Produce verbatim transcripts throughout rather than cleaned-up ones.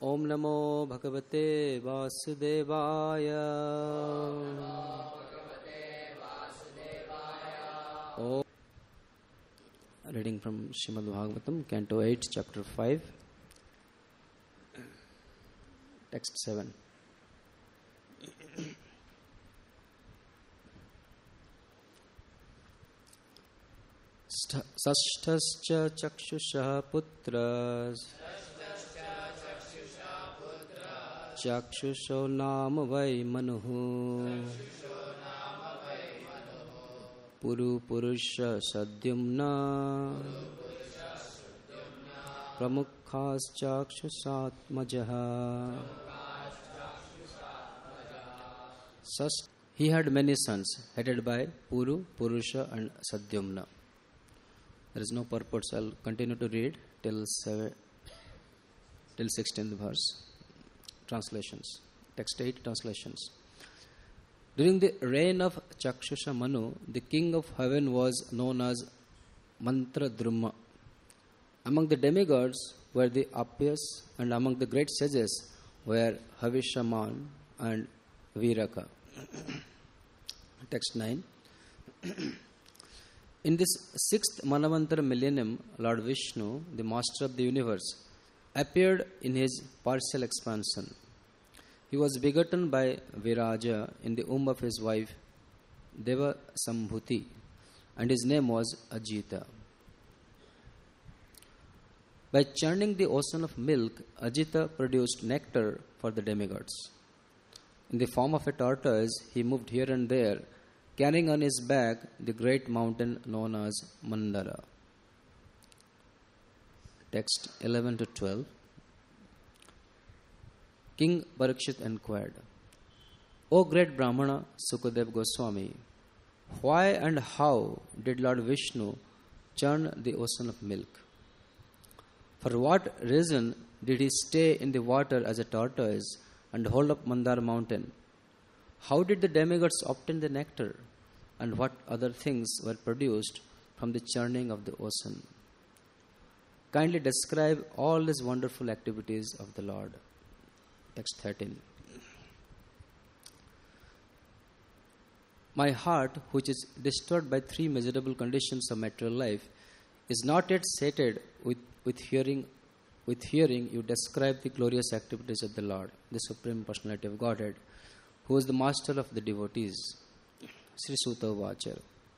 Om Namo Bhagavate Vasudevaya. Om. Reading from Srimad Bhagavatam, Canto eight, Chapter five, Text seven. Sashtascha chakshusha putras chakshusho nama vai manuhu puru purusha sadyumna pramukhas chakshusatmajaha. He had many sons, headed by Puru, Purusha and Sadyumna. There is no purport, so I'll continue to read till seven, till sixteenth verse. Translations. Text eight translations. During the reign of Chakshusha Manu, the king of heaven was known as Mantradruma. Among the demigods were the Apyas, and among the great sages were Havishaman and Viraka. Text nine. In this sixth Manavantara millennium, Lord Vishnu, the master of the universe, appeared in his partial expansion. He was begotten by Viraja in the womb of his wife Deva Sambhuti, and his name was Ajita. By churning the ocean of milk, Ajita produced nectar for the demigods. In the form of a tortoise, he moved here and there, carrying on his back the great mountain known as Mandara. Text eleven to twelve. King Parikshit inquired, O great Brahmana Sukadev Goswami, why and how did Lord Vishnu churn the ocean of milk? For what reason did he stay in the water as a tortoise and hold up Mandara mountain? How did the demigods obtain the nectar, and what other things were produced from the churning of the ocean? Kindly describe all these wonderful activities of the Lord. Text thirteen. My heart, which is disturbed by three miserable conditions of material life, is not yet sated with, with hearing with hearing you describe the glorious activities of the Lord, the Supreme Personality of Godhead, who is the master of the devotees. Sri Suta Vachar.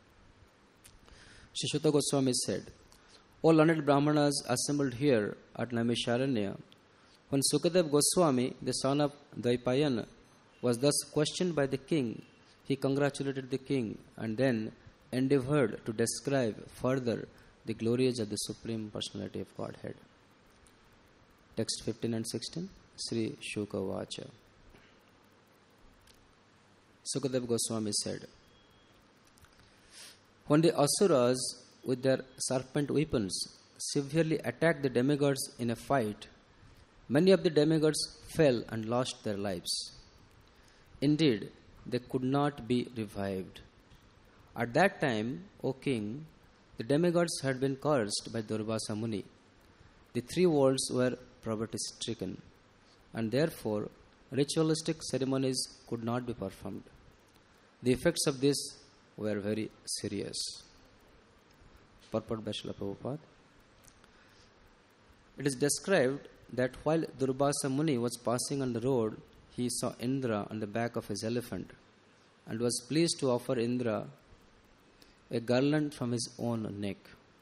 Sri Suta Goswami said, O learned Brahmanas assembled here at Naimisharanya, when Sukadev Goswami, the son of Dvaipayana, was thus questioned by the king, he congratulated the king and then endeavored to describe further the glories of the Supreme Personality of Godhead. Text fifteen and sixteen, Sri Shuka Vacha. Sukadev Goswami said, when the Asuras with their serpent weapons severely attacked the demigods in a fight, many of the demigods fell and lost their lives. Indeed, they could not be revived. At that time, O king, the demigods had been cursed by Durvasa Muni. The three worlds were poverty-stricken, and therefore ritualistic ceremonies could not be performed. The effects of this were very serious. Purport by Srila Prabhupada. It is described that while Durvasa Muni was passing on the road, he saw Indra on the back of his elephant and was pleased to offer Indra a garland from his own neck.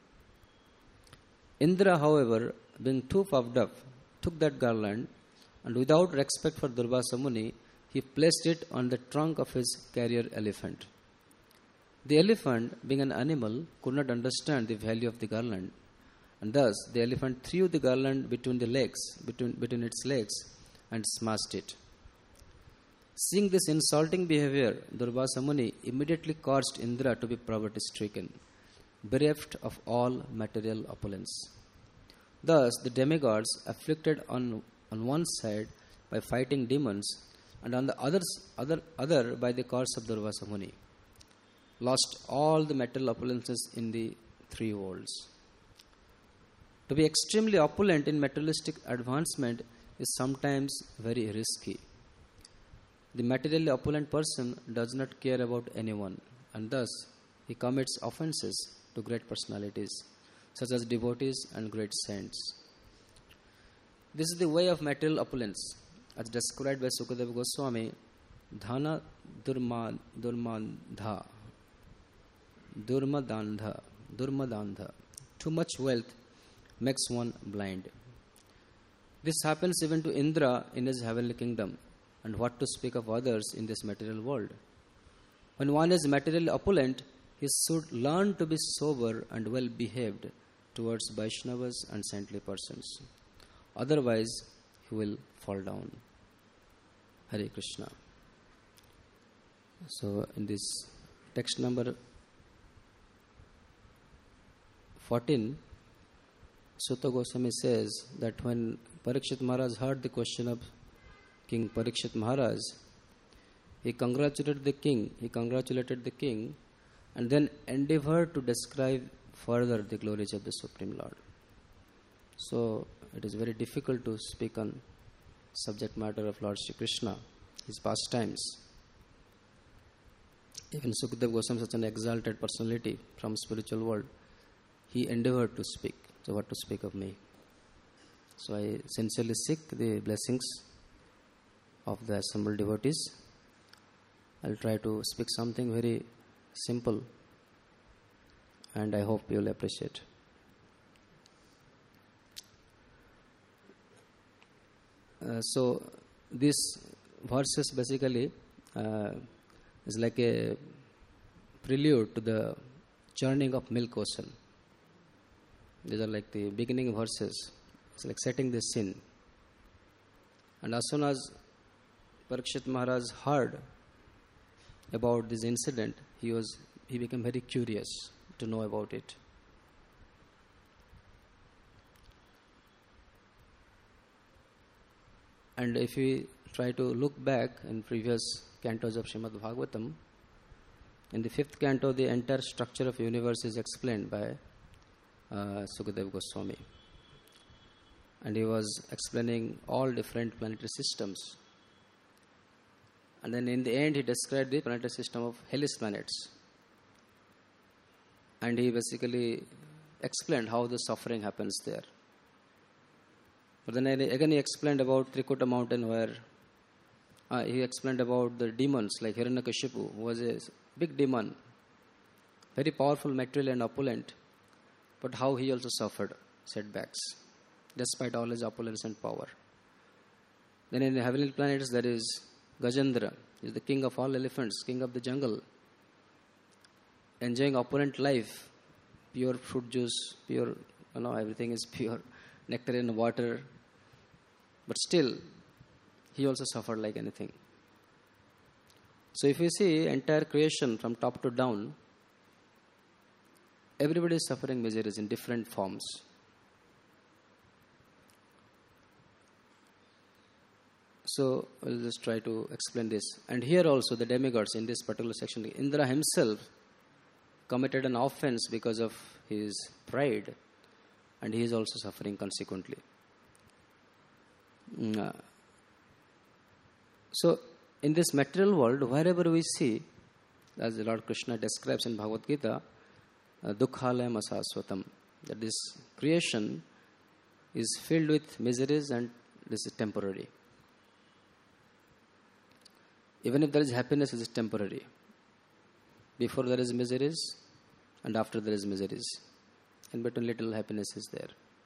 Indra, however, being too puffed up, took that garland and without respect for Durvasa Muni, he placed it on the trunk of his carrier elephant. The elephant, being an animal, could not understand the value of the garland, and thus the elephant threw the garland between the legs, between, between its legs, and smashed it. Seeing this insulting behavior, Durvasa Muni immediately caused Indra to be poverty-stricken, bereft of all material opulence. Thus, the demigods, afflicted on, on one side by fighting demons, and on the others, other, other by the curse of Durvasa Muni, lost all the material opulences in the three worlds. To be extremely opulent in materialistic advancement is sometimes very risky. The materially opulent person does not care about anyone, and thus he commits offenses to great personalities, such as devotees and great saints. This is the way of material opulence, as described by Sukadeva Goswami. Dhana durma, durmandha, durmadandha, durmadandha. Too much wealth makes one blind. This happens even to Indra in his heavenly kingdom, and what to speak of others in this material world. When one is materially opulent, he should learn to be sober and well behaved towards Vaishnavas and saintly persons. Otherwise, he will fall down. Hare Krishna. So, in this text number fourteen, Sutta Goswami says that when Parikshit Maharaj heard the question of King Parikshit Maharaj, he congratulated the king, he congratulated the king, and then endeavored to describe further the glories of the Supreme Lord. So, it is very difficult to speak on subject matter of Lord Shri Krishna, his pastimes. Even Sukadeva Goswami, such an exalted personality from spiritual world, he endeavored to speak. So what to speak of me? So I sincerely seek the blessings of the assembled devotees. I'll try to speak something very simple, and I hope you'll appreciate. Uh, so these verses basically uh, is like a prelude to the churning of milk ocean. These are like the beginning verses. It's like setting the scene. And as soon as Parikshit Maharaj heard about this incident, he was he became very curious to know about it. And if we try to look back in previous cantos of Srimad Bhagavatam, in the fifth canto, the entire structure of universe is explained by uh, Sukadeva Goswami. And he was explaining all different planetary systems. And then in the end, he described the planetary system of hellish planets. And he basically explained how the suffering happens there. But then again he explained about Trikuta mountain, where uh, he explained about the demons like Hiranyakashipu, who was a big demon, very powerful, material and opulent, but how he also suffered setbacks despite all his opulence and power. Then in the heavenly planets there is Gajendra, he is the king of all elephants, king of the jungle, enjoying opulent life, pure fruit juice, pure, you know, everything is pure, nectar and water, but still he also suffered like anything. So if you see entire creation from top to down, everybody is suffering miseries in different forms. So we'll just try to explain this. And here also the demigods in this particular section, Indra himself committed an offense because of his pride, and he is also suffering consequently. Mm. So in this material world, wherever we see, as the Lord Krishna describes in Bhagavad Gita, Dukhalayam asaswatam, that this creation is filled with miseries and this is temporary. Even if there is happiness, it is temporary. Before there is miseries, and after there is miseries. In between, little happiness is there.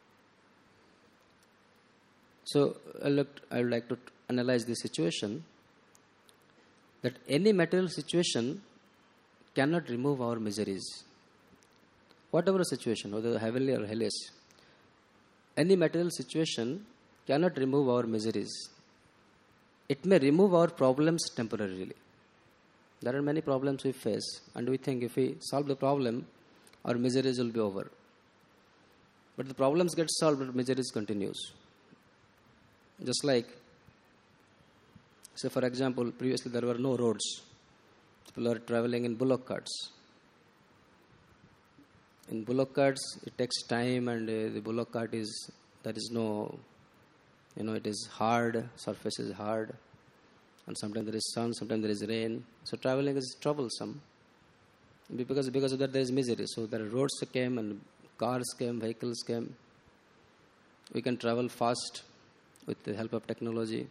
So, I would like to analyze this situation, that any material situation cannot remove our miseries. Whatever situation, whether heavenly or hellish, any material situation cannot remove our miseries. It may remove our problems temporarily. There are many problems we face, and we think if we solve the problem, our miseries will be over. But the problems get solved, but miseries continues. Just like, say for example, previously there were no roads. People are traveling in bullock carts. In bullock carts, it takes time, and uh, the bullock cart is, there is no You know, it is hard, surface is hard, and sometimes there is sun, sometimes there is rain. So traveling is troublesome. Because, because of that there is misery. So there are roads came and cars came, vehicles came. We can travel fast with the help of technology.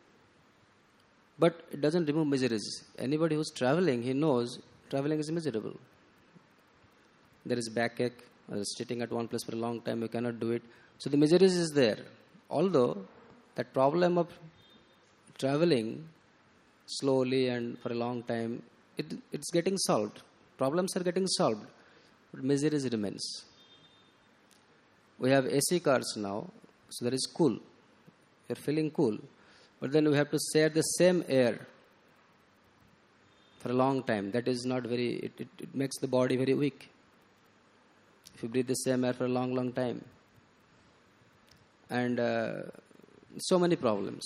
But it doesn't remove miseries. Anybody who's traveling, he knows traveling is miserable. There is backache, or sitting at one place for a long time, you cannot do it. So the miseries is there. Although that problem of traveling slowly and for a long time, it, it's getting solved. Problems are getting solved, but miseries remains. We have A C cars now, so there is cool. You're feeling cool. But then we have to share the same air for a long time. That is not very, it, it, it makes the body very weak. If you breathe the same air for a long, long time. And uh, so many problems.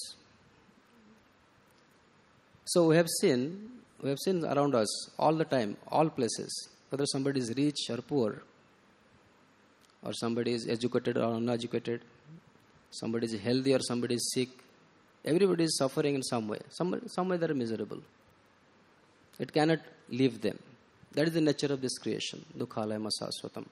So we have seen, we have seen around us all the time, all places, whether somebody is rich or poor, or somebody is educated or uneducated, somebody is healthy or somebody is sick. Everybody is suffering in some way. Some, some way they are miserable. It cannot leave them. That is the nature of this creation. Dukhalayam asaswatam.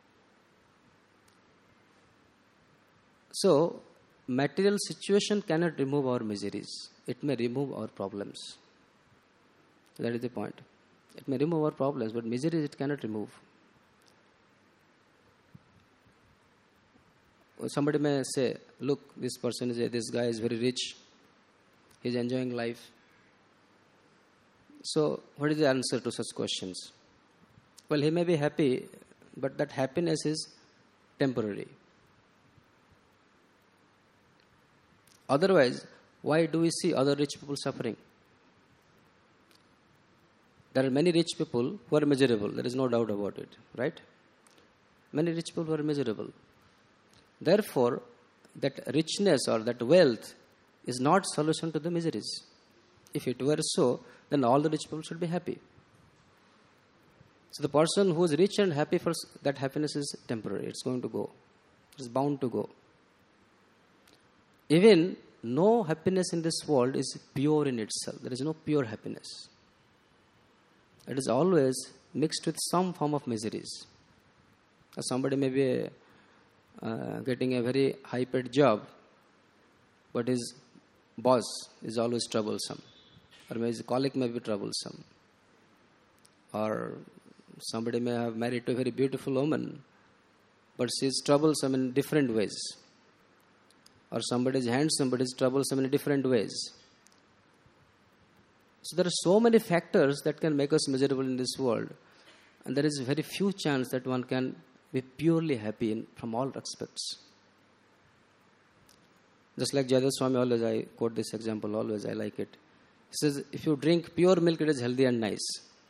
So, material situation cannot remove our miseries. It may remove our problems. That is the point. It may remove our problems, but miseries it cannot remove. Somebody may say, look, this person is, this guy is very rich. He is enjoying life. So, what is the answer to such questions? Well, he may be happy, but that happiness is temporary. Otherwise, why do we see other rich people suffering? There are many rich people who are miserable. There is no doubt about it, right? Many rich people who are miserable. Therefore, that richness or that wealth is not solution to the miseries. If it were so, then all the rich people should be happy. So the person who is rich and happy, for that happiness is temporary. It's going to go. It's bound to go. Even no happiness in this world is pure in itself. There is no pure happiness. It is always mixed with some form of miseries. Somebody may be uh, getting a very high-paid job, but his boss is always troublesome. Or maybe his colleague may be troublesome. Or somebody may have married to a very beautiful woman, but she is troublesome in different ways. Or somebody is handsome, but is troublesome in different ways. So there are so many factors that can make us miserable in this world. And there is very few chance that one can be purely happy in, from all aspects. Just like Jayadeva Swami always, I quote this example always, I like it. He says, if you drink pure milk, it is healthy and nice.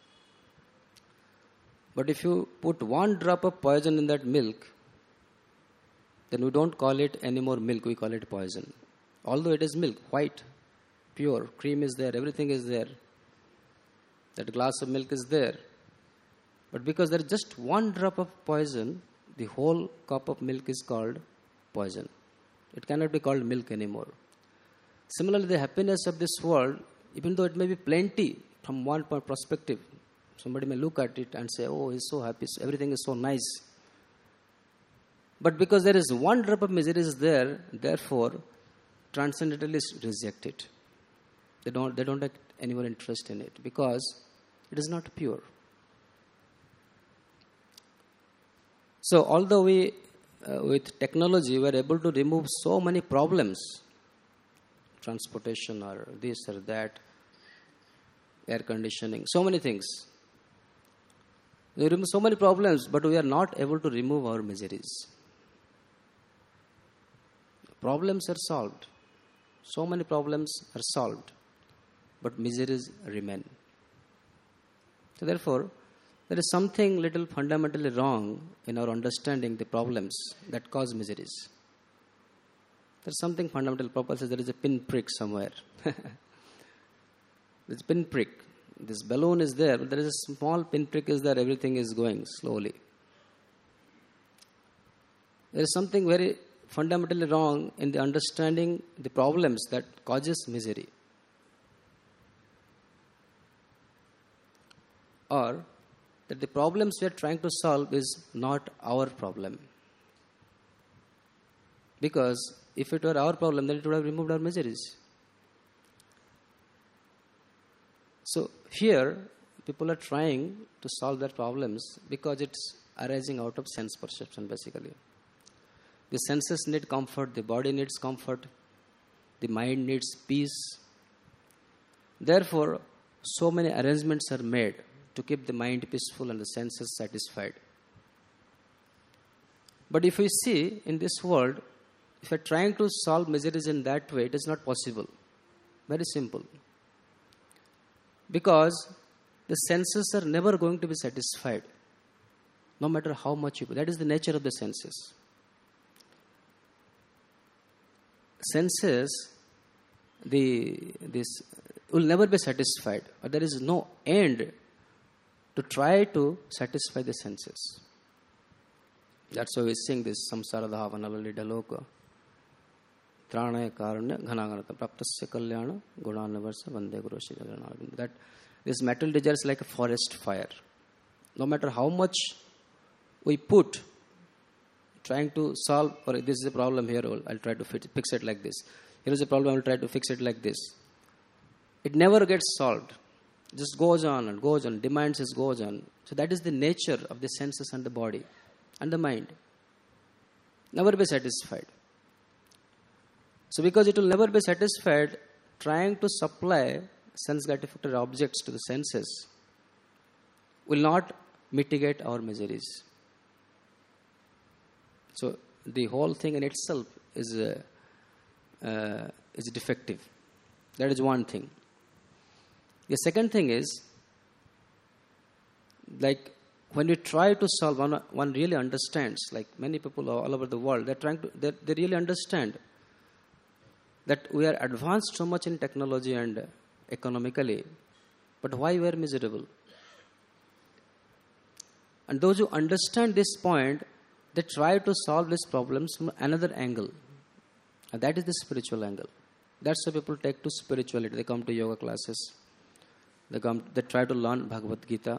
But if you put one drop of poison in that milk, then we don't call it anymore milk, we call it poison. Although it is milk, white, pure, cream is there, everything is there. That glass of milk is there. But because there is just one drop of poison, the whole cup of milk is called poison. It cannot be called milk anymore. Similarly, the happiness of this world, even though it may be plenty from one perspective, somebody may look at it and say, oh, he's so happy, everything is so nice. But because there is one drop of misery is there, therefore, transcendentalists reject it. They don't, they don't have any more interest in it because it is not pure. So, although we, uh, with technology, we are able to remove so many problems, transportation or this or that, air conditioning, so many things. We remove so many problems, but we are not able to remove our miseries. Problems are solved. So many problems are solved, but miseries remain. So therefore, there is something little fundamentally wrong in our understanding the problems that cause miseries. There is something fundamental. Prabhupada says there is a pinprick somewhere. This pinprick. This balloon is there, but there is a small pinprick is there. Everything is going slowly. There is something very fundamentally wrong in the understanding the problems that causes misery. Or that the problems we are trying to solve is not our problem. Because if it were our problem, then it would have removed our miseries. So here, people are trying to solve their problems because it's arising out of sense perception, basically. The senses need comfort, the body needs comfort, the mind needs peace. Therefore, so many arrangements are made to keep the mind peaceful and the senses satisfied. But if we see in this world, if we are trying to solve miseries in that way, it is not possible. Very simple. Because the senses are never going to be satisfied, no matter how much you... That is the nature of the senses. Senses, the this will never be satisfied, but there is no end to try to satisfy the senses. That's why we sing this samsara dhavana lalita loka tranaya karanya ghanaganata praptasya kalyana gunanavarsa vande guru shri jagannath. That this material desire is like a forest fire. No matter how much we put trying to solve, or this is a problem here, I'll try to fix it like this. Here is a problem, I'll try to fix it like this. It never gets solved. It just goes on and goes on, demands is goes on. So that is the nature of the senses and the body and the mind. Never be satisfied. So because it will never be satisfied, trying to supply sense gratificatory objects to the senses will not mitigate our miseries. So the whole thing in itself is uh, uh, is defective. That is one thing. The second thing is, like when we try to solve, one, one really understands, like many people all over the world, they're trying to, they they really understand that we are advanced so much in technology and uh, economically, but why we are miserable? And those who understand this point, they try to solve these problems from another angle. And that is the spiritual angle. That's why people take to spirituality. They come to yoga classes. They come, they try to learn Bhagavad Gita.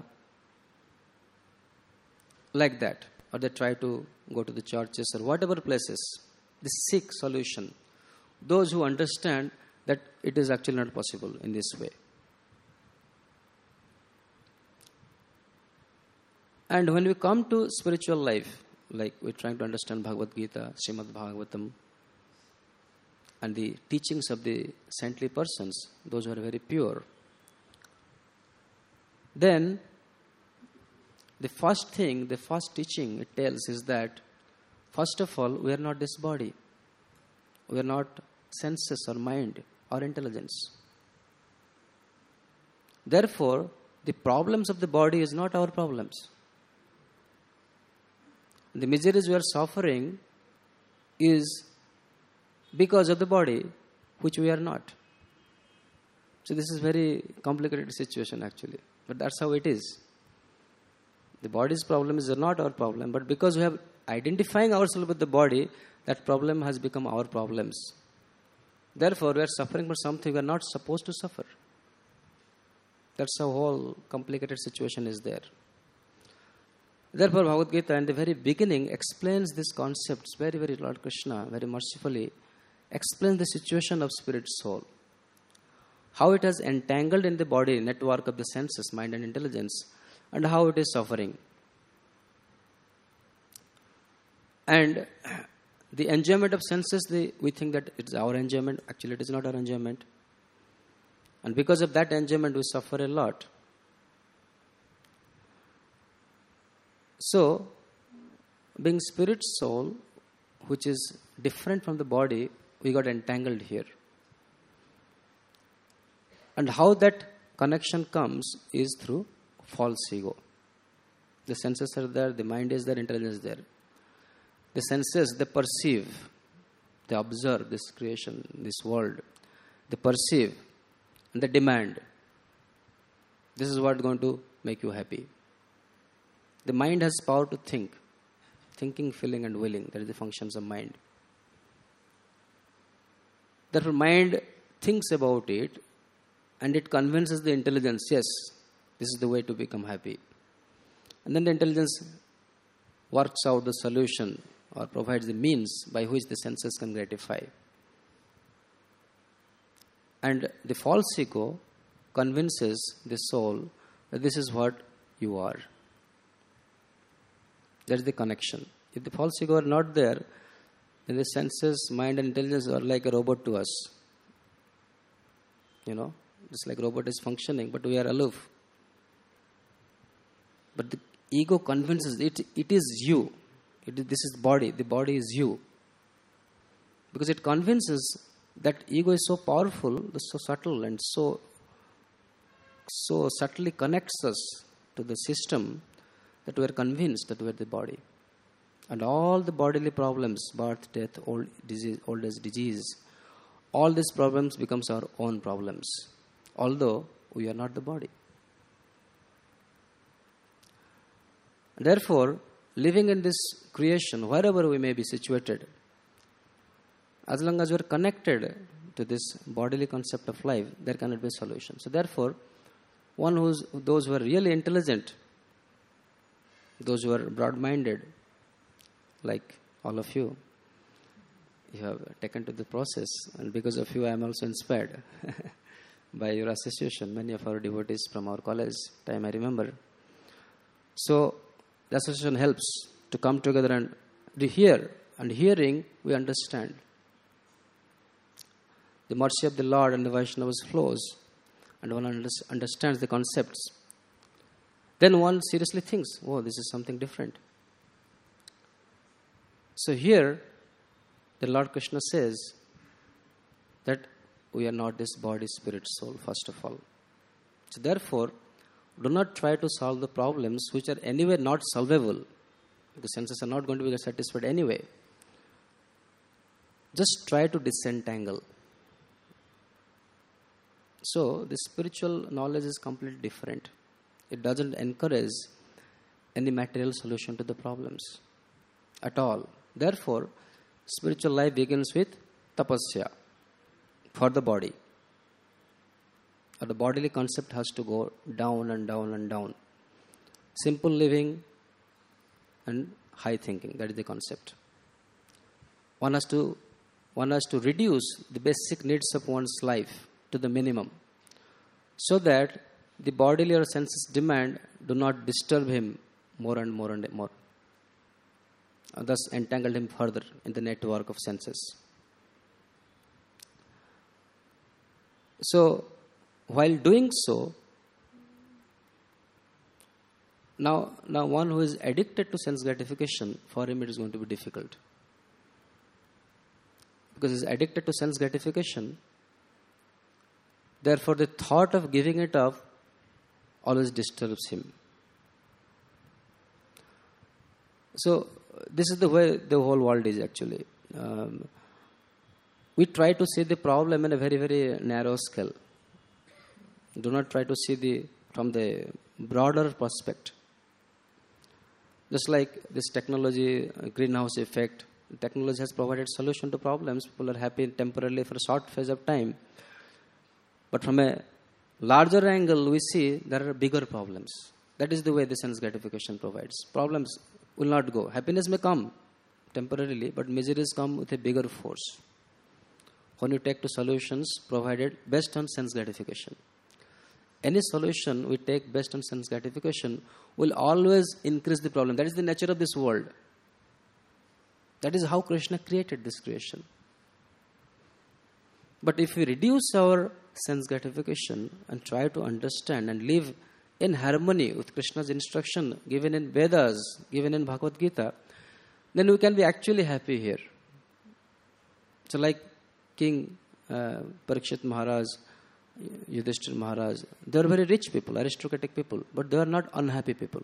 Like that. Or they try to go to the churches or whatever places. They seek solution. Those who understand that it is actually not possible in this way. And when we come to spiritual life, like we're trying to understand Bhagavad Gita, Srimad Bhagavatam, and the teachings of the saintly persons, those who are very pure, then the first thing, the first teaching it tells is that, first of all, we are not this body. We are not senses or mind or intelligence. Therefore, the problems of the body is not our problems. The miseries we are suffering is because of the body, which we are not. So this is very complicated situation actually. But that's how it is. The body's problem is not our problem, but because we have identifying ourselves with the body, that problem has become our problems. Therefore, we are suffering for something we are not supposed to suffer. That's how whole complicated situation is there. Therefore, Bhagavad Gita in the very beginning explains these concepts very, very Lord Krishna, very mercifully, explains the situation of spirit soul. How it has entangled in the body network of the senses, mind and intelligence, and how it is suffering. And the enjoyment of senses, the, we think that it's our enjoyment. Actually, it is not our enjoyment. And because of that enjoyment, we suffer a lot. So, being spirit soul, which is different from the body, we got entangled here. And how that connection comes is through false ego. The senses are there, the mind is there, intelligence is there. The senses, they perceive, they observe this creation, this world. They perceive and they demand. This is what is going to make you happy. The mind has power to think. Thinking, feeling and willing. That is the functions of mind. Therefore, mind thinks about it and it convinces the intelligence, yes, this is the way to become happy. And then the intelligence works out the solution or provides the means by which the senses can gratify. And the false ego convinces the soul that this is what you are. That is the connection. If the false ego are not there, then the senses, mind and intelligence are like a robot to us. You know, just like robot is functioning, but we are aloof. But the ego convinces it, it is you. It is, this is the body. The body is you. Because it convinces that ego is so powerful, so subtle, and so, so subtly connects us to the system that we are convinced that we are the body. And all the bodily problems, birth, death, old disease, old age disease, all these problems becomes our own problems, although we are not the body. Therefore, living in this creation, wherever we may be situated, as long as we are connected to this bodily concept of life, there cannot be a solution. So therefore, one who's those who are really intelligent, those who are broad-minded, like all of you, you have taken to the process, and because of you I am also inspired by your association. Many of our devotees from our college time I remember. So the association helps to come together and hear, and hearing we understand. The mercy of the Lord and the Vaishnavas flows, and one understands the concepts. Then one seriously thinks, oh, this is something different. So here, the Lord Krishna says that we are not this body, spirit, soul, first of all. So therefore, do not try to solve the problems which are anyway not solvable. The senses are not going to be satisfied anyway. Just try to disentangle. So, the spiritual knowledge is completely different. It doesn't encourage any material solution to the problems at all. Therefore, spiritual life begins with tapasya for the body. Or the bodily concept has to go down and down and down. Simple living and high thinking, that is the concept. One has to, one has to reduce the basic needs of one's life to the minimum, so that the bodily or senses demand do not disturb him more and more and more, and thus entangle him further in the network of senses. So, while doing so, now, now one who is addicted to sense gratification, for him it is going to be difficult. Because he is addicted to sense gratification, therefore the thought of giving it up always disturbs him. So, this is the way the whole world is actually. Um, we try to see the problem in a very, very narrow scale. Do not try to see the from the broader perspective. Just like this technology, uh, greenhouse effect, technology has provided solution to problems. People are happy temporarily for a short phase of time. But from a larger angle, we see there are bigger problems. That is the way the sense gratification provides. Problems will not go. Happiness may come temporarily, but miseries come with a bigger force. When you take to solutions provided based on sense gratification. Any solution we take based on sense gratification will always increase the problem. That is the nature of this world. That is how Krishna created this creation. But if we reduce our sense gratification and try to understand and live in harmony with Krishna's instruction given in Vedas, given in Bhagavad Gita, then we can be actually happy here. So like King uh, Parikshit Maharaj, Yudhishthira Maharaj, they are very rich people, aristocratic people, but they are not unhappy people.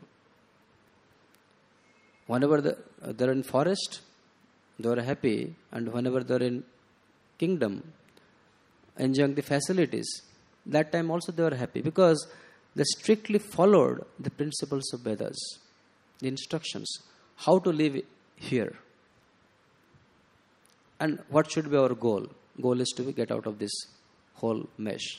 Whenever the, uh, they are in forest, they are happy, and whenever they are in kingdom, enjoying the facilities, that time also they were happy because they strictly followed the principles of Vedas, the instructions, how to live here and what should be our goal. goal is to get out of this whole mesh.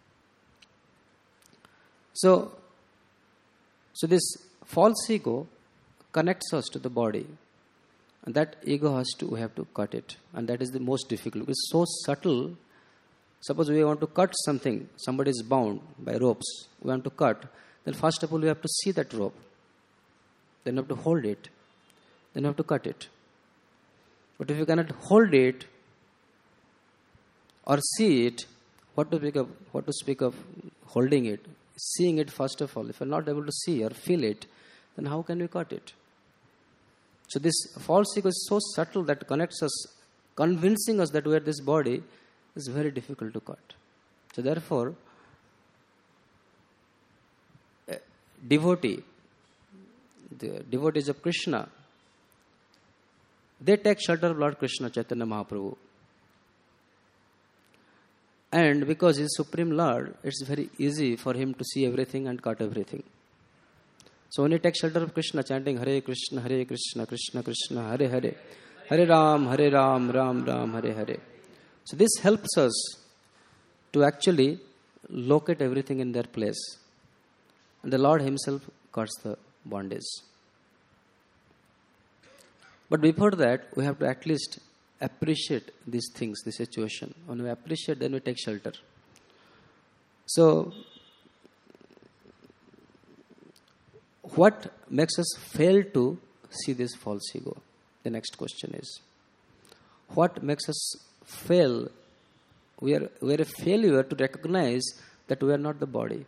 So, so this false ego connects us to the body. And that ego has to, we have to cut it. And that is the most difficult. It's so subtle. Suppose we want to cut something, somebody is bound by ropes, we want to cut, then first of all we have to see that rope. Then we have to hold it. Then we have to cut it. But if you cannot hold it or see it, what to speak of, what to speak of holding it? Seeing it first of all. If you are not able to see or feel it, then how can we cut it? So this false ego is so subtle that connects us, convincing us that we are this body, is very difficult to cut. So therefore, a devotee, the devotees of Krishna, they take shelter of Lord Krishna, Chaitanya Mahaprabhu. And because he is Supreme Lord, it's very easy for him to see everything and cut everything. So when you take shelter of Krishna, chanting Hare Krishna, Hare Krishna, Krishna Krishna, Hare Hare, Hare Ram, Hare Ram, Ram Ram, Hare Hare. So this helps us to actually locate everything in their place. And the Lord himself cuts the bondage. But before that, we have to at least appreciate these things, this situation. When we appreciate, then we take shelter. So, what makes us fail to see this false ego? The next question is, what makes us fail? We are, we are a failure to recognize that we are not the body.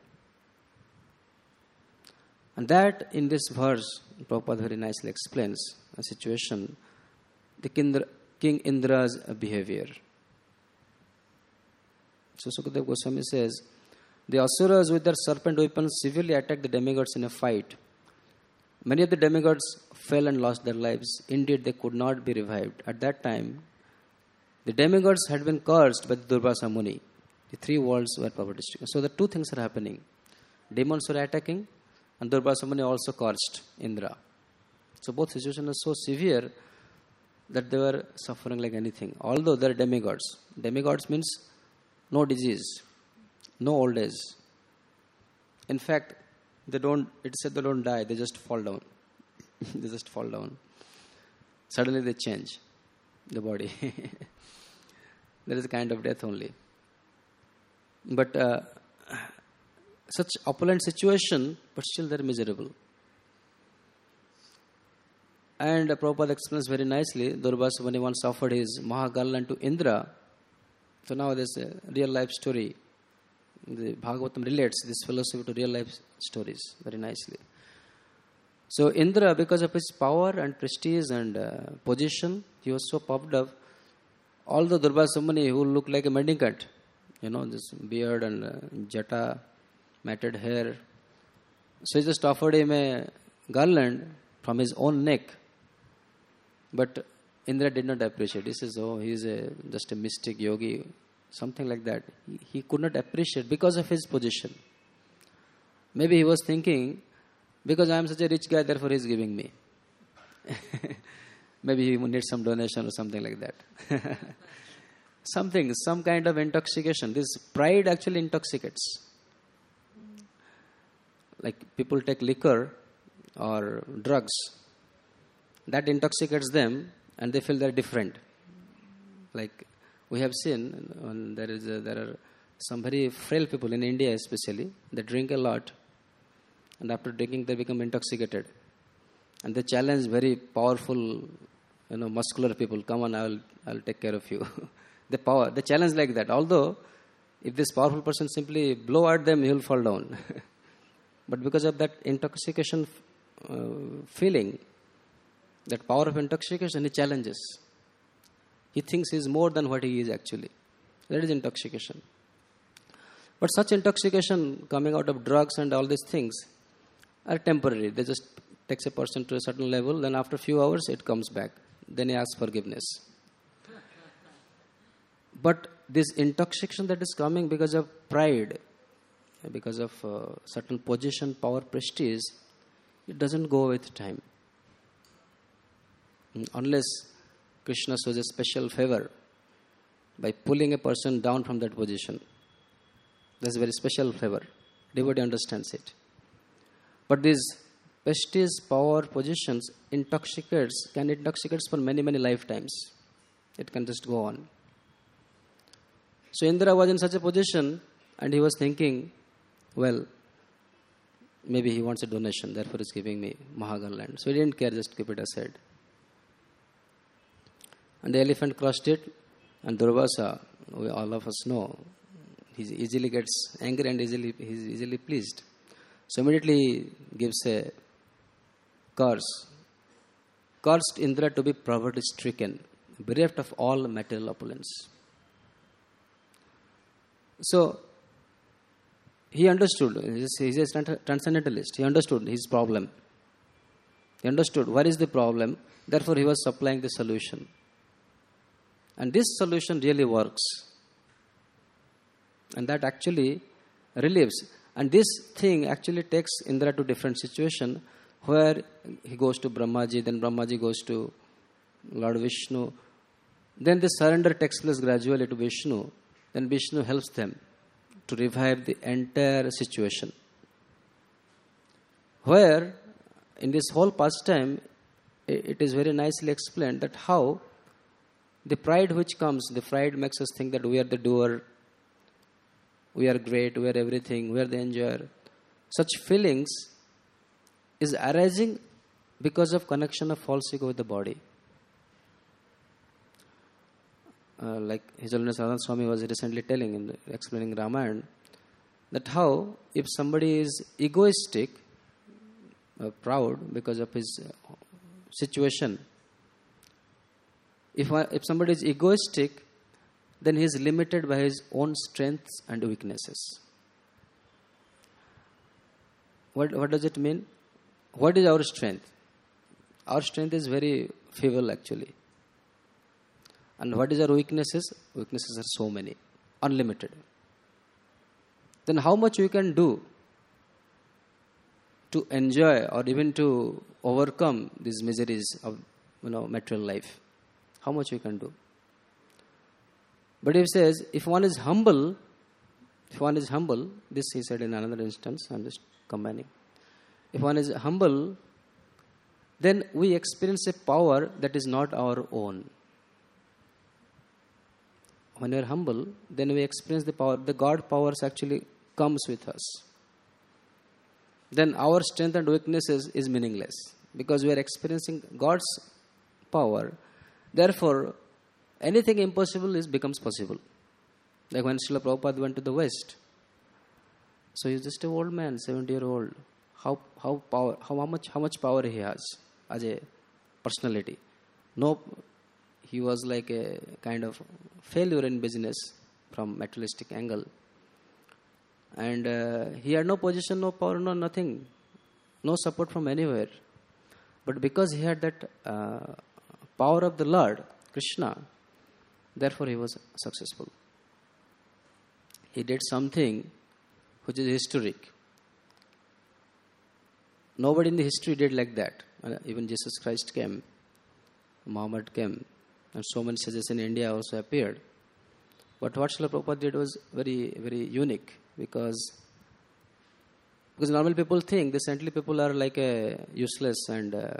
And that in this verse, Prabhupada very nicely explains a situation, the Kindra, King Indra's behavior. So Sukadeva Goswami says, the asuras with their serpent weapons severely attacked the demigods in a fight. Many of the demigods fell and lost their lives. Indeed, they could not be revived. At that time, the demigods had been cursed by the Durvasa Muni. The three worlds were poverty stricken. So the two things are happening. Demons were attacking, and Durvasa Muni also cursed Indra. So both situations are so severe that they were suffering like anything. Although they are demigods. Demigods means no disease, no old age. In fact, they don't, it said they don't die, they just fall down. They just fall down. Suddenly they change the body. There is a kind of death only. But uh, such opulent situation, but still they are miserable. And uh, Prabhupada explains very nicely, Durvasa Muni once offered his Mahagallan to Indra. So now there's a real life story. The Bhagavatam relates this philosophy to real life stories very nicely. So Indra, because of his power and prestige and uh, position, he was so puffed up. Although Durvasa Muni, who looked like a mendicant, you know, this beard and uh, jata, matted hair. So he just offered him a garland from his own neck. But Indra did not appreciate. He says, oh, he is a, just a mystic yogi, something like that. He, he could not appreciate because of his position. Maybe he was thinking, because I am such a rich guy, therefore he is giving me. Maybe he needs some donation or something like that. Something, some kind of intoxication. This pride actually intoxicates. Like people take liquor or drugs. That intoxicates them and they feel they're different. Like we have seen, when there is a, there are some very frail people in India especially. They drink a lot and after drinking they become intoxicated. And they challenge very powerful, you know, muscular people. Come on, I will, I will take care of you. The power, they challenge like that. Although, if this powerful person simply blow at them, he will fall down. But because of that intoxication uh, feeling, that power of intoxication, he challenges. He thinks he is more than what he is actually. That is intoxication. But such intoxication coming out of drugs and all these things are temporary. They just takes a person to a certain level, then after a few hours it comes back. Then he asks forgiveness. But this intoxication that is coming because of pride, because of uh, certain position, power, prestige, it doesn't go with time. Unless Krishna shows a special favor by pulling a person down from that position. That's a very special flavor. Devotee understands it. But these prestige, power, positions intoxicates, can intoxicate for many, many lifetimes. It can just go on. So Indra was in such a position and he was thinking, well, maybe he wants a donation, therefore he's giving me Mahagal land. So he didn't care, just keep it aside. And the elephant crossed it, and Durvasa, we, all of us know, he easily gets angry and easily he's easily pleased. So immediately gives a curse. Cursed Indra to be poverty stricken, bereft of all material opulence. So he understood, he's a transcendentalist, he understood his problem. He understood where is the problem, therefore he was supplying the solution. And this solution really works. And that actually relieves. And this thing actually takes Indra to different situation where he goes to Brahmaji, then Brahmaji goes to Lord Vishnu. Then the surrender takes place gradually to Vishnu. Then Vishnu helps them to revive the entire situation. Where in this whole pastime, it is very nicely explained that how the pride which comes, the pride makes us think that we are the doer, we are great, we are everything, we are the enjoyer. Such feelings is arising because of connection of false ego with the body. Uh, like His Holiness Radha Swami was recently telling, in the, explaining Ramayana, that how if somebody is egoistic, uh, proud because of his uh, situation, if, uh, if somebody is egoistic, then he is limited by his own strengths and weaknesses. What, what does it mean? What is our strength? Our strength is very feeble actually. And what is our weaknesses? Weaknesses are so many, unlimited. Then how much we can do to enjoy or even to overcome these miseries of, you know, material life? How much we can do? But he says, if one is humble, if one is humble, this he said in another instance, I'm just combining. If one is humble, then we experience a power that is not our own. When we are humble, then we experience the power. The God powers actually comes with us. Then our strength and weaknesses is meaningless because we are experiencing God's power. Therefore, anything impossible is becomes possible. Like when Srila Prabhupada went to the West. So he's just an old man, seventy year old. How how power how, how much how much power he has as a personality. No, he was like a kind of failure in business from materialistic angle. And uh, he had no position, no power, no nothing, no support from anywhere. But because he had that uh, power of the Lord, Krishna, therefore he was successful. He did something which is historic. Nobody in the history did like that. Uh, even Jesus Christ came, Muhammad came, and so many sages in India also appeared. But what Srila Prabhupada did was very, very unique because because normal people think the saintly people are like a useless and uh,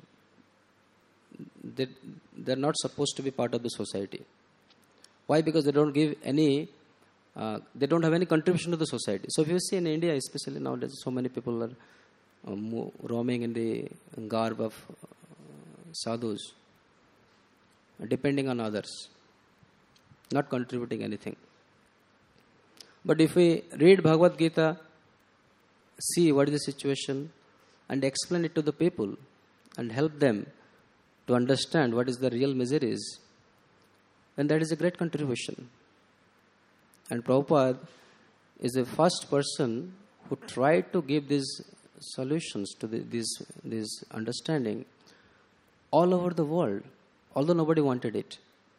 they they're not supposed to be part of the society. Why? Because they don't give any, uh, they don't have any contribution to the society. So if you see in India, especially nowadays, so many people are um, roaming in the garb of uh, sadhus, depending on others, not contributing anything. But if we read Bhagavad Gita, see what is the situation, and explain it to the people, and help them to understand what is the real miseries, then that is a great contribution. And Prabhupada is the first person who tried to give these solutions to the, these, these understanding all over the world, although nobody wanted it.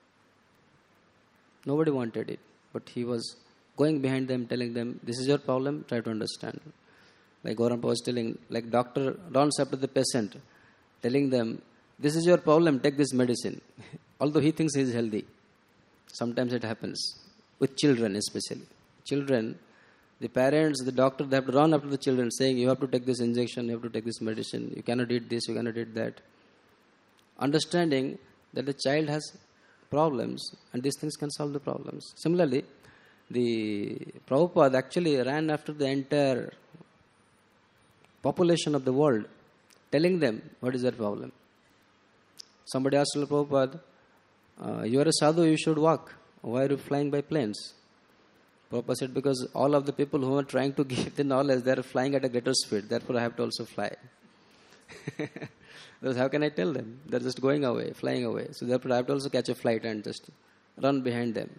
Nobody wanted it, but he was going behind them, telling them, this is your problem, try to understand. Like Gauram was telling, like doctor runs up to the patient, telling them, this is your problem, take this medicine. Although he thinks he is healthy. Sometimes it happens with children especially. Children, the parents, the doctor, they have to run after the children saying, you have to take this injection, you have to take this medicine, you cannot eat this, you cannot eat that. Understanding that the child has problems and these things can solve the problems. Similarly, the Prabhupada actually ran after the entire population of the world, telling them what is their problem. Somebody asked Prabhupada, uh, you are a sadhu, you should walk. Why are you flying by planes? Prabhupada said, because all of the people who are trying to give the knowledge, they are flying at a greater speed. Therefore, I have to also fly. Because how can I tell them? They are just going away, flying away. So therefore, I have to also catch a flight and just run behind them.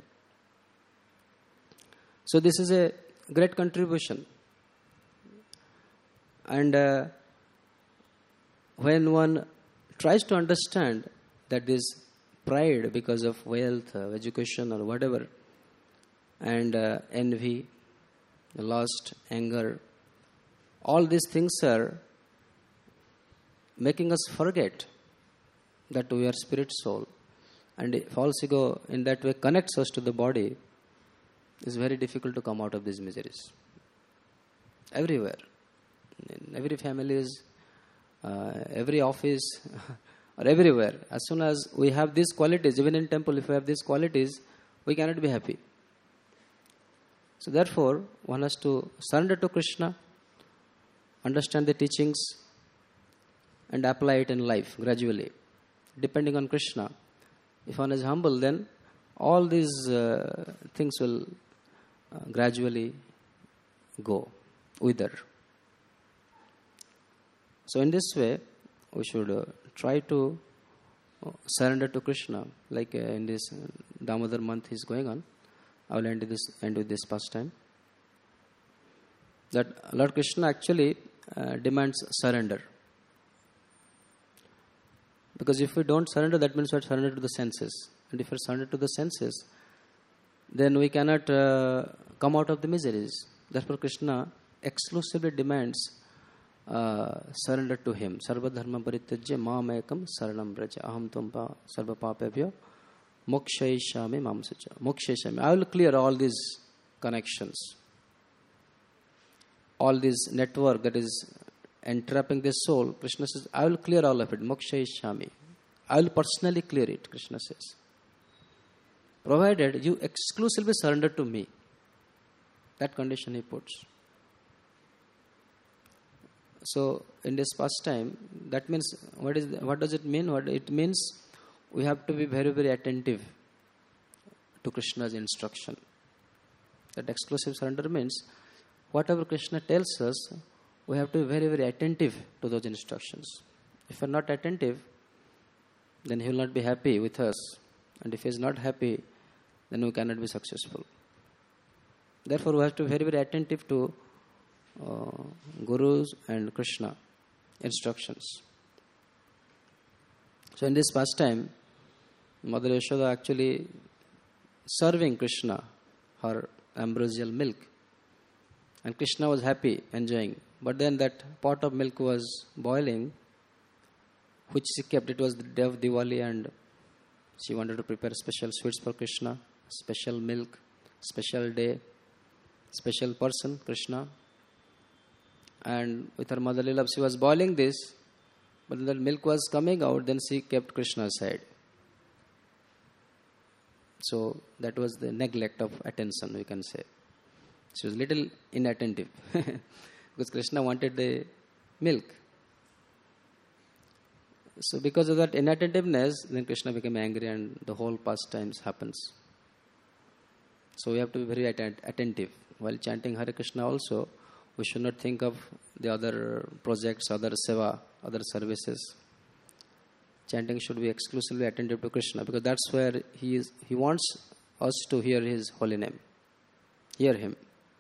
So this is a great contribution. And uh, when one tries to understand that this pride because of wealth, uh, education or whatever, and uh, envy, lust, anger, all these things are making us forget that we are spirit soul. And if false ego in that way connects us to the body, it's very difficult to come out of these miseries. Everywhere. In every family, uh, every office, or everywhere. As soon as we have these qualities, even in temple, if we have these qualities, we cannot be happy. So therefore, one has to surrender to Krishna, understand the teachings, and apply it in life gradually. Depending on Krishna, if one is humble, then all these uh, things will uh, gradually go, wither. So in this way, we should uh, try to uh, surrender to Krishna, like uh, in this uh, Damodar month is going on. I will end, this, end with this pastime. That Lord Krishna actually uh, demands surrender. Because if we don't surrender, that means we are surrendered to the senses. And if we are surrendered to the senses, then we cannot uh, come out of the miseries. Therefore, Krishna exclusively demands uh, surrender to Him. Sarva dharma parityajya mam ekam saranam braja aham tumpa sarva papebhyo mokshayishami mamsacha. Mokshayishami. I will clear all these connections, all this network that is entrapping the soul. Krishna says, I will clear all of it. Mokshayishami. I will personally clear it, Krishna says. Provided you exclusively surrender to me. That condition he puts. So, in this pastime, that means, what is what does it mean? What it means, we have to be very, very attentive to Krishna's instruction. That exclusive surrender means, whatever Krishna tells us, we have to be very, very attentive to those instructions. If we are not attentive, then he will not be happy with us. And if he is not happy, then we cannot be successful. Therefore, we have to be very, very attentive to uh, Guru's and Krishna instructions. So in this pastime, Mother Yashoda actually serving Krishna her ambrosial milk. And Krishna was happy, enjoying. But then that pot of milk was boiling, which she kept. It was the day of Diwali and she wanted to prepare special sweets for Krishna, special milk, special day, special person, Krishna. And with her motherly love, she was boiling this, but when the milk was coming out, then she kept Krishna aside. So that was the neglect of attention, we can say. She was little inattentive because Krishna wanted the milk. So because of that inattentiveness, then Krishna became angry and the whole pastimes happens. So we have to be very atten- attentive. While chanting Hare Krishna also, we should not think of the other projects, other seva, other services. Chanting should be exclusively attentive to Krishna because that's where he is. He wants us to hear His holy name. Hear Him.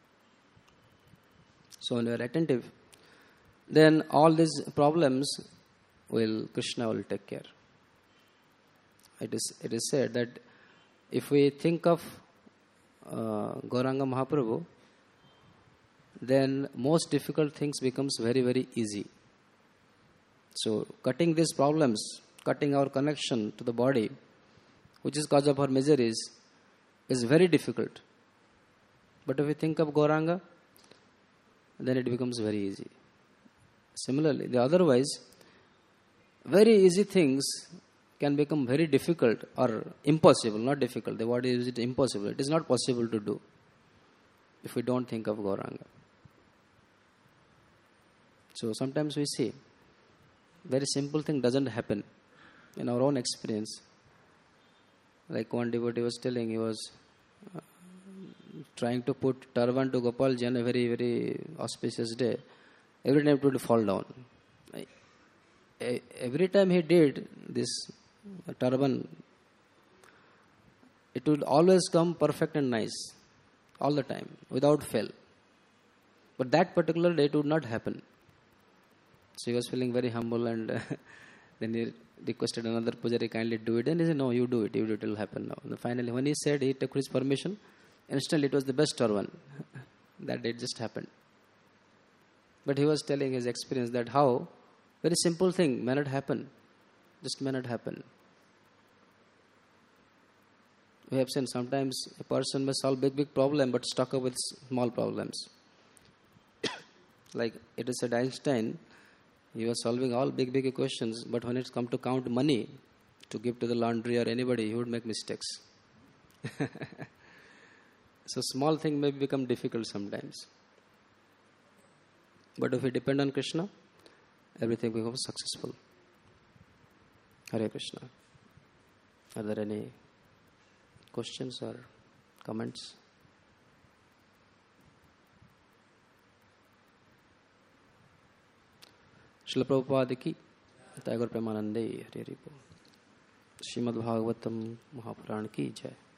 So when we are attentive, then all these problems will Krishna will take care. It is it is said that if we think of uh, Gauranga Mahaprabhu, then most difficult things becomes very, very easy. So cutting these problems, cutting our connection to the body, which is cause of our miseries, is very difficult. But if we think of Gauranga, then it becomes very easy. Similarly, the otherwise, very easy things can become very difficult or impossible, not difficult. The word is impossible. It is not possible to do if we don't think of Gauranga. So sometimes we see very simple thing doesn't happen in our own experience. Like one devotee was telling, he was uh, trying to put turban to Gopalji on a very, very auspicious day. Every time it would fall down. I, I, every time he did this turban, it would always come perfect and nice. All the time, without fail. But that particular day it would not happen. So he was feeling very humble, and uh, then he requested another pujari, kindly do it. And he said, no, you do it, you do it, it will happen now. And finally, when he said, he took his permission, instantly it was the best turban. That day it just happened. But he was telling his experience that how very simple thing may not happen, just may not happen. We have seen sometimes a person may solve big, big problem but stuck up with small problems. Like it is said, Einstein, he was solving all big, big equations, but when it's come to count money to give to the laundry or anybody, he would make mistakes. So small thing may become difficult sometimes. But if we depend on Krishna, everything becomes successful. Hare Krishna. Are there any questions or comments? Srila Prabhupada ki Tagore Premanande Hari Hari Bol. Srimad Bhagavatam Mahapuran ki jai.